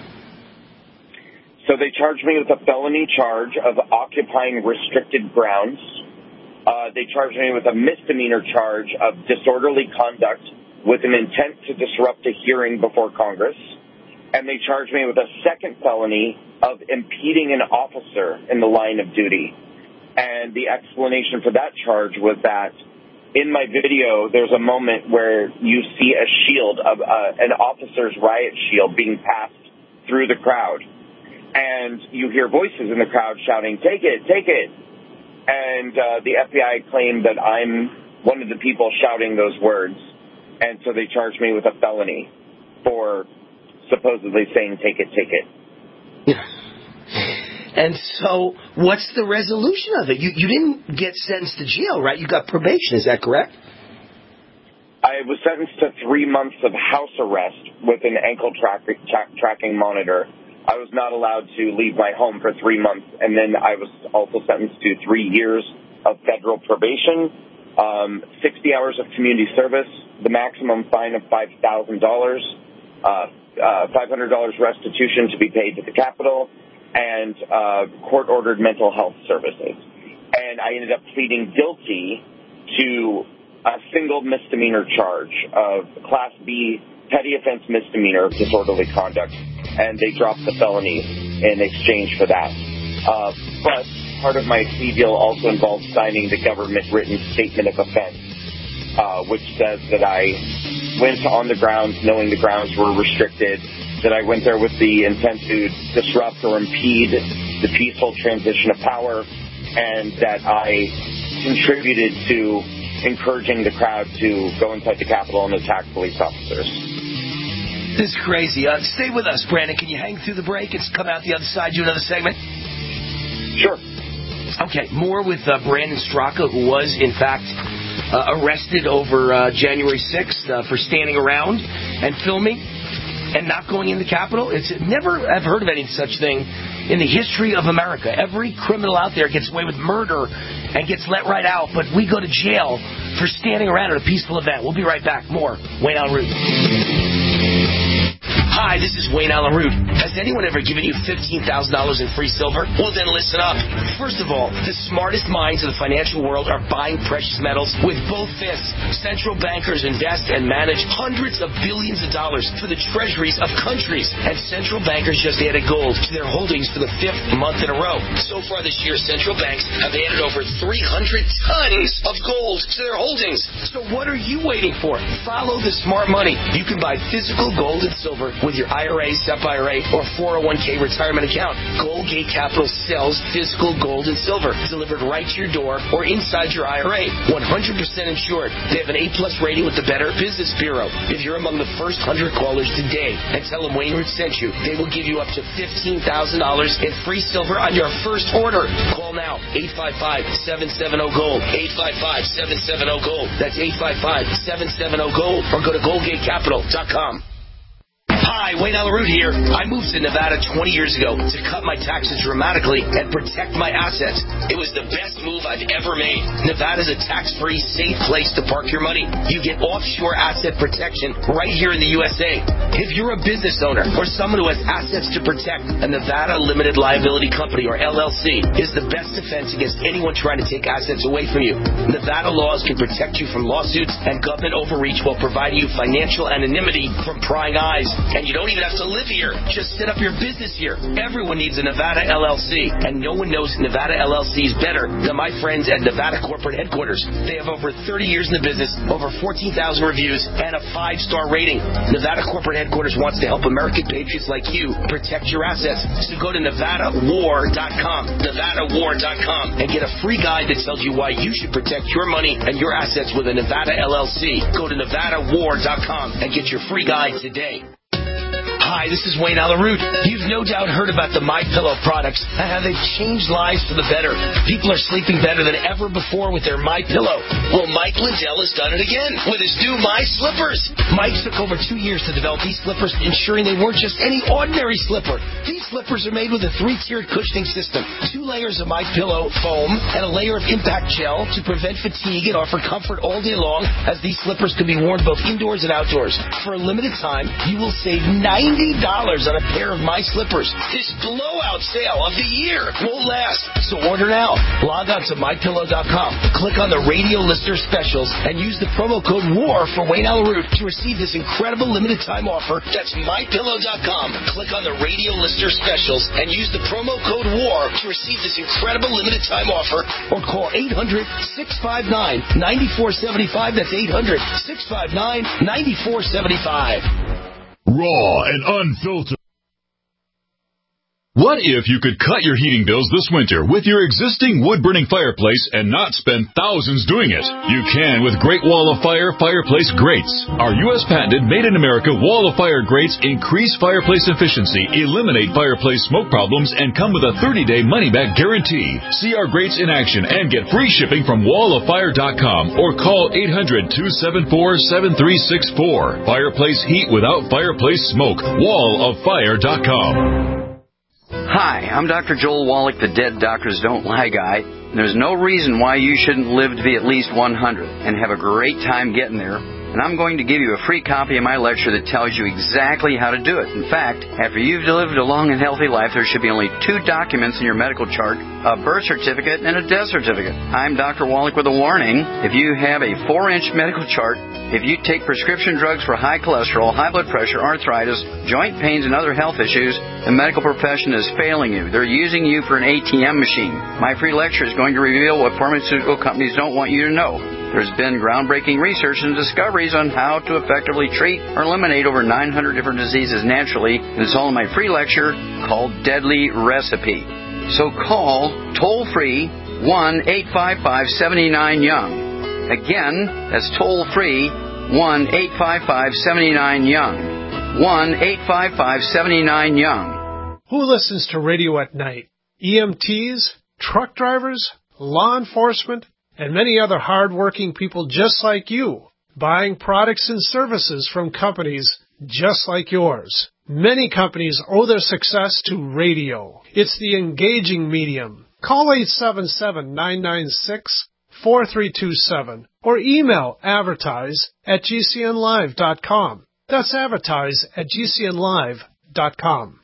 So they charged me with a felony charge of occupying restricted grounds. Uh, they charged me with a misdemeanor charge of disorderly conduct with an intent to disrupt a hearing before Congress. And they charged me with a second felony of impeding an officer in the line of duty. And the explanation for that charge was that in my video, there's a moment where you see a shield, of uh, an officer's riot shield being passed through the crowd. And you hear voices in the crowd shouting, "Take it, take it." And uh, the F B I claimed that I'm one of the people shouting those words. And so they charged me with a felony for supposedly saying, "Take it, take it." And so what's the resolution of it? You, you didn't get sentenced to jail, right? You got probation. Is that correct? I was sentenced to three months of house arrest with an ankle track, tra- tracking monitor. I was not allowed to leave my home for three months. And then I was also sentenced to three years of federal probation, um, sixty hours of community service, the maximum fine of five thousand dollars, uh, uh, five hundred dollars restitution to be paid to the Capitol, and uh, court-ordered mental health services. And I ended up pleading guilty to a single misdemeanor charge of Class B petty offense misdemeanor of disorderly conduct, and they dropped the felony in exchange for that. Uh, but part of my plea deal also involves signing the government-written statement of offense, uh, which says that I went on the grounds knowing the grounds were restricted, that I went there with the intent to disrupt or impede the peaceful transition of power, and that I contributed to encouraging the crowd to go inside the Capitol and attack police officers. This is crazy. Uh, stay with us, Brandon. Can you hang through the break and come out the other side, do another segment? Sure. Okay, more with uh, Brandon Straka, who was, in fact, uh, arrested over uh, January sixth uh, for standing around and filming and not going in the Capitol. It's never have heard of any such thing in the history of America. Every criminal out there gets away with murder and gets let right out, but we go to jail for standing around at a peaceful event. We'll be right back. More Wayne Allyn Root. Hi, this is Wayne Allyn Root. Has anyone ever given you fifteen thousand dollars in free silver? Well, then listen up. First of all, the smartest minds of the financial world are buying precious metals with both fists. Central bankers invest and manage hundreds of billions of dollars for the treasuries of countries. And central bankers just added gold to their holdings for the fifth month in a row. So far this year, central banks have added over three hundred tons of gold to their holdings. So what are you waiting for? Follow the smart money. You can buy physical gold and silver with your I R A, S E P I R A, or four oh one k retirement account. Goldgate Capital sells physical gold and silver delivered right to your door or inside your I R A. one hundred percent insured. They have an A-plus rating with the Better Business Bureau. If you're among the first one hundred callers today and tell them Wayne Root sent you, they will give you up to fifteen thousand dollars in free silver on your first order. Call now, eight five five, seven seven zero, GOLD, eight five five, seven seven zero, GOLD. That's eight five five, seven seven zero, GOLD, or go to goldgate capital dot com. Hi, Wayne Allyn Root here. I moved to Nevada twenty years ago to cut my taxes dramatically and protect my assets. It was the best move I've ever made. Nevada's a tax-free, safe place to park your money. You get offshore asset protection right here in the U S A. If you're a business owner or someone who has assets to protect, a Nevada Limited Liability Company, or L L C, is the best defense against anyone trying to take assets away from you. Nevada laws can protect you from lawsuits and government overreach while providing you financial anonymity from prying eyes. And you don't even have to live here. Just set up your business here. Everyone needs a Nevada L L C, and no one knows Nevada L L Cs better than my friends at Nevada Corporate Headquarters. They have over thirty years in the business, over fourteen thousand reviews, and a five-star rating. Nevada Corporate Headquarters wants to help American patriots like you protect your assets. So go to Nevada war dot com, Nevada war dot com, and get a free guide that tells you why you should protect your money and your assets with a Nevada L L C. Go to Nevada war dot com and get your free guide today. Hi, this is Wayne Allyn Root. You've no doubt heard about the MyPillow products and how they've changed lives for the better. People are sleeping better than ever before with their MyPillow. Well, Mike Lindell has done it again with his new My Slippers. Mike took over two years to develop these slippers, ensuring they weren't just any ordinary slipper. These slippers are made with a three-tiered cushioning system, two layers of MyPillow foam, and a layer of impact gel to prevent fatigue and offer comfort all day long, as these slippers can be worn both indoors and outdoors. For a limited time, you will save ninety dollars on a pair of My Slippers. This blowout sale of the year won't last, so order now. Log on to my pillow dot com, click on the radio listener specials, and use the promo code WAR for Wayne Allyn Root to receive this incredible limited time offer. That's my pillow dot com. Click on the radio listener specials and use the promo code WAR to receive this incredible limited time offer, or call eight hundred, six five nine, nine four seven five. That's eight hundred, six five nine, nine four seven five. Raw and unfiltered. What if you could cut your heating bills this winter with your existing wood-burning fireplace and not spend thousands doing it? You can with Great Wall of Fire fireplace grates. Our U S patented made-in-America Wall of Fire grates increase fireplace efficiency, eliminate fireplace smoke problems, and come with a thirty-day money-back guarantee. See our grates in action and get free shipping from wall of fire dot com or call eight hundred, two seven four, seven three six four. Fireplace heat without fireplace smoke. wall of fire dot com. Hi, I'm Doctor Joel Wallach, the Dead Doctors Don't Lie guy. There's no reason why you shouldn't live to be at least one hundred and have a great time getting there. And I'm going to give you a free copy of my lecture that tells you exactly how to do it. In fact, after you've lived a long and healthy life, there should be only two documents in your medical chart, a birth certificate and a death certificate. I'm Doctor Wallach with a warning. If you have a four-inch medical chart, if you take prescription drugs for high cholesterol, high blood pressure, arthritis, joint pains, and other health issues, the medical profession is failing you. They're using you for an A T M machine. My free lecture is going to reveal what pharmaceutical companies don't want you to know. There's been groundbreaking research and discoveries on how to effectively treat or eliminate over nine hundred different diseases naturally, and it's all in my free lecture called Deadly Recipe. So call toll-free one eight five five, seven nine, young. Again, that's toll-free one eight five five, seven nine, young. one eight five five, seven nine, young. Who listens to radio at night? E M Ts, truck drivers, law enforcement, and many other hard-working people just like you, buying products and services from companies just like yours. Many companies owe their success to radio. It's the engaging medium. Call eight seven seven, nine nine six, four three two seven or email advertise at g c n live dot com. That's advertise at g c n live dot com.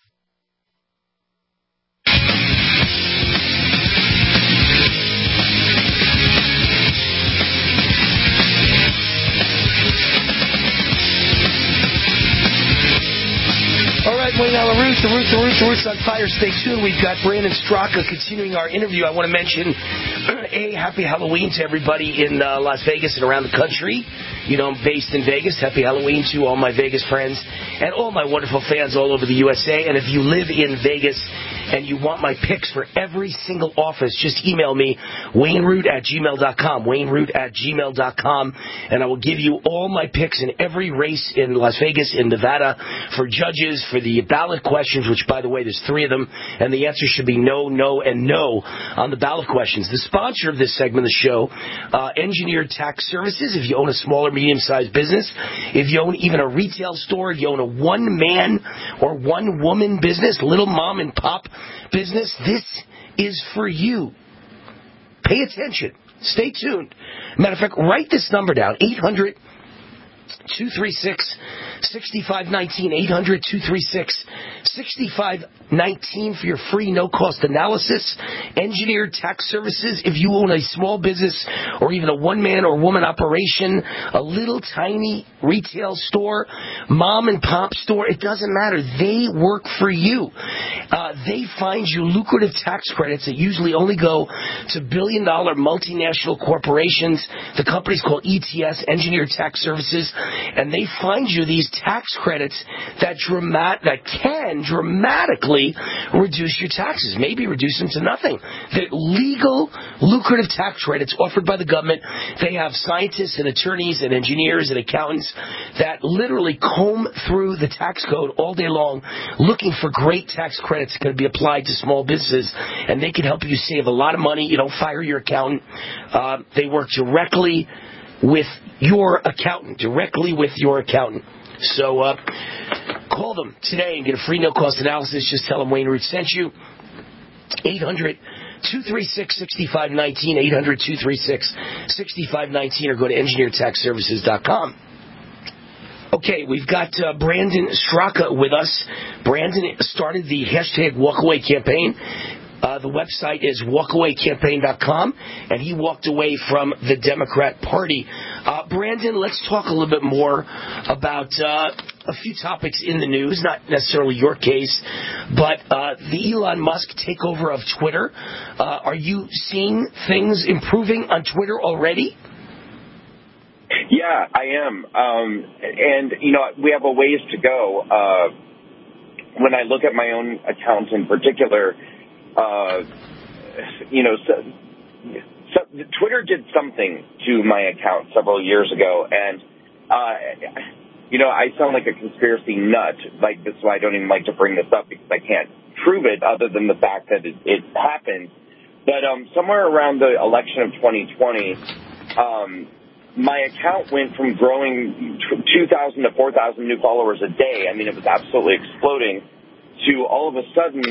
All right, Wayne Allyn Root, the Root, the Root, the Root's on fire. Stay tuned. We've got Brandon Straka continuing our interview. I want to mention, A, happy Halloween to everybody in uh, Las Vegas and around the country. You know, I'm based in Vegas. Happy Halloween to all my Vegas friends and all my wonderful fans all over the U S A. And if you live in Vegas and you want my picks for every single office, just email me, wayne root at gmail dot com, wayne root at gmail dot com, and I will give you all my picks in every race in Las Vegas, in Nevada, for judges, for the ballot questions, which, by the way, there's three of them, and the answer should be no, no, and no on the ballot questions. The sponsor of this segment of the show, uh, Engineered Tax Services. If you own a small or medium-sized business, if you own even a retail store, if you own a one-man or one-woman business, little mom and pop business, this is for you. Pay attention. Stay tuned. Matter of fact, write this number down, eight hundred, two three six, six five one nine, eight hundred, two three six, six five one nine for your free no-cost analysis. Engineered Tax Services. If you own a small business or even a one-man or woman operation, a little tiny retail store, mom and pop store, it doesn't matter. They work for you. Uh, they find you lucrative tax credits that usually only go to billion-dollar multinational corporations. The company's called E T S, Engineered Tax Services, and they find you these tax credits that dramat- that can dramatically reduce your taxes, maybe reduce them to nothing. They're legal, lucrative tax credits offered by the government. They have scientists and attorneys and engineers and accountants that literally comb through the tax code all day long looking for great tax credits that can be applied to small businesses, and they can help you save a lot of money. You don't fire your accountant. Uh, they work directly with your accountant, directly with your accountant. So uh, call them today and get a free no-cost analysis. Just tell them Wayne Root sent you. eight hundred, two three six, six five one nine, eight hundred, two three six, six five one nine, or go to engineered tax services dot com. Okay, we've got uh, Brandon Straka with us. Brandon started the hashtag Walkaway campaign. Uh, the website is walk away campaign dot com, and he walked away from the Democrat Party. Uh, Brandon, let's talk a little bit more about uh, a few topics in the news, not necessarily your case, but uh, the Elon Musk takeover of Twitter. Uh, are you seeing things improving on Twitter already? Yeah, I am. Um, and, you know, we have a ways to go. Uh, when I look at my own account in particular, Uh, you know, so, so Twitter did something to my account several years ago, and, uh, you know, I sound like a conspiracy nut. Like, this is why I don't even like to bring this up, because I can't prove it other than the fact that it, it happened. But um, somewhere around the election of twenty twenty, um, my account went from growing two thousand to four thousand new followers a day. I mean, it was absolutely exploding, to all of a sudden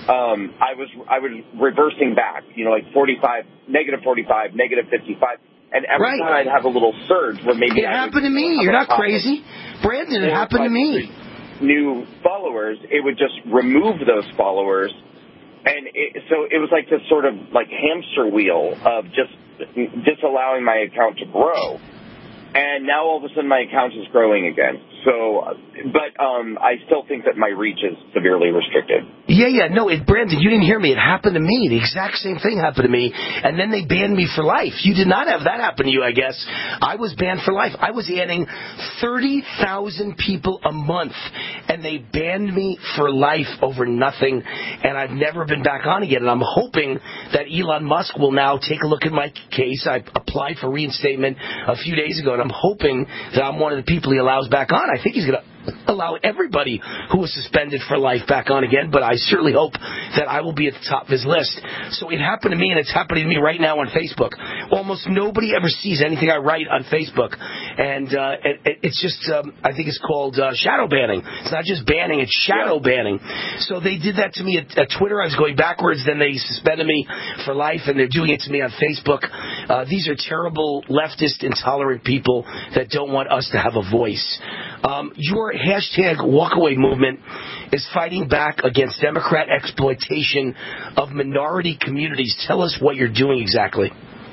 um, I was I was reversing back, you know, like forty-five, negative forty-five, negative fifty-five. And every Right. time I'd have a little surge where maybe It I happened to would me. have You're a not pop of crazy. Brandon, it four, happened to five, me. new followers, it would just remove those followers. And it, so it was like this sort of like hamster wheel of just disallowing my account to grow. And now all of a sudden my account is growing again. So, but um, I still think that my reach is severely restricted. Yeah, yeah, no, it, Brandon, you didn't hear me. It happened to me. The exact same thing happened to me, and then they banned me for life. You did not have that happen to you, I guess. I was banned for life. I was adding thirty thousand people a month, and they banned me for life over nothing, and I've never been back on again. And I'm hoping that Elon Musk will now take a look at my case. I applied for reinstatement a few days ago, and I'm hoping that I'm one of the people he allows back on. I think he's going to allow everybody who was suspended for life back on again, but I certainly hope that I will be at the top of his list. So it happened to me, and it's happening to me right now on Facebook. Almost nobody ever sees anything I write on Facebook, and uh, it, it's just, um, I think it's called uh, shadow banning. It's not just banning, it's shadow banning. So they did that to me at, at Twitter. I was going backwards, then they suspended me for life, and they're doing it to me on Facebook. Uh, these are terrible, leftist, intolerant people that don't want us to have a voice. Um, your hashtag walkaway movement is fighting back against Democrat exploitation of minority communities. Tell us what you're doing exactly.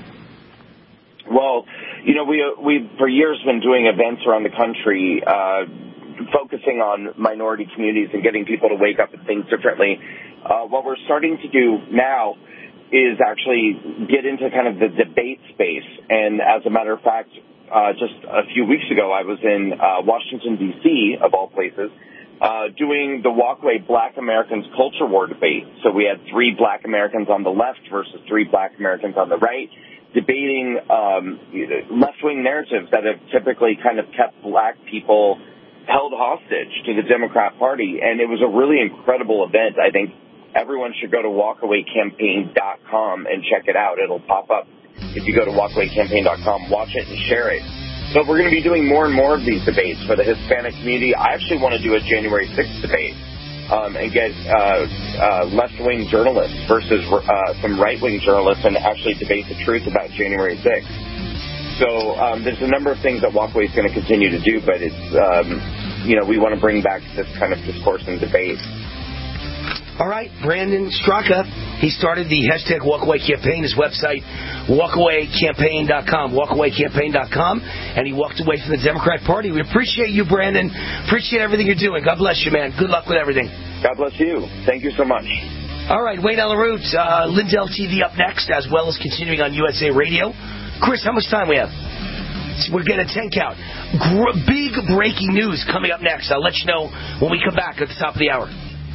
Well, you know, we we for years been doing events around the country, uh, focusing on minority communities and getting people to wake up and think differently. Uh, what we're starting to do now is actually get into kind of the debate space. And as a matter of fact, Uh, just a few weeks ago, I was in uh, Washington, D C, of all places, uh, doing the Walkaway Black Americans Culture War debate. So we had three Black Americans on the left versus three Black Americans on the right, debating um, left-wing narratives that have typically kind of kept Black people held hostage to the Democrat Party. And it was a really incredible event. I think everyone should go to walkaway campaign dot com and check it out. It'll pop up. If you go to walkaway campaign dot com, watch it and share it. So we're going to be doing more and more of these debates for the Hispanic community. I actually want to do a January sixth debate um, and get uh, uh, left-wing journalists versus uh, some right-wing journalists and actually debate the truth about January sixth. So um, there's a number of things that Walkaway is going to continue to do, but it's, um, you know, we want to bring back this kind of discourse and debate. All right, Brandon Straka. He started the hashtag Walkaway campaign, his website, walkaway campaign dot com, walkaway campaign dot com, and he walked away from the Democrat Party. We appreciate you, Brandon. Appreciate everything you're doing. God bless you, man. Good luck with everything. God bless you. Thank you so much. All right, Wayne Allyn Root, uh, Lindell T V up next, as well as continuing on U S A Radio. Chris, how much time we have? We're getting a ten count. Gr- big breaking news coming up next. I'll let you know when we come back at the top of the hour.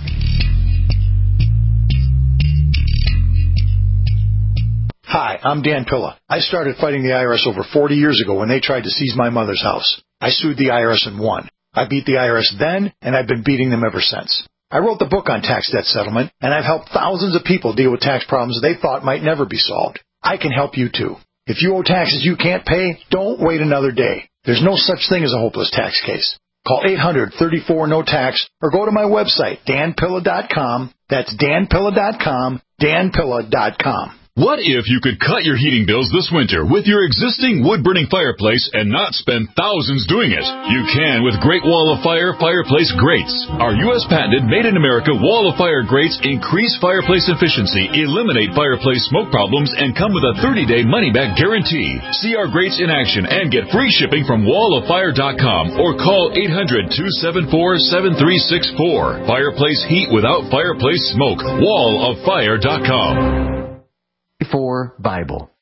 Hi, I'm Dan Pilla. I started fighting the I R S over forty years ago when they tried to seize my mother's house. I sued the I R S and won. I beat the I R S then, and I've been beating them ever since. I wrote the book on tax debt settlement, and I've helped thousands of people deal with tax problems they thought might never be solved. I can help you too. If you owe taxes you can't pay, don't wait another day. There's no such thing as a hopeless tax case. Call eight hundred, thirty-four, no tax or go to my website, dan pilla dot com. That's dan pilla dot com, dan pilla dot com. What if you could cut your heating bills this winter with your existing wood-burning fireplace and not spend thousands doing it? You can with Great Wall of Fire Fireplace Grates. Our U S patented made-in-America Wall of Fire grates increase fireplace efficiency, eliminate fireplace smoke problems, and come with a thirty-day money-back guarantee. See our grates in action and get free shipping from wall of fire dot com or call eight hundred, two seven four, seven three six four. Fireplace heat without fireplace smoke. wall of fire dot com. For Bible.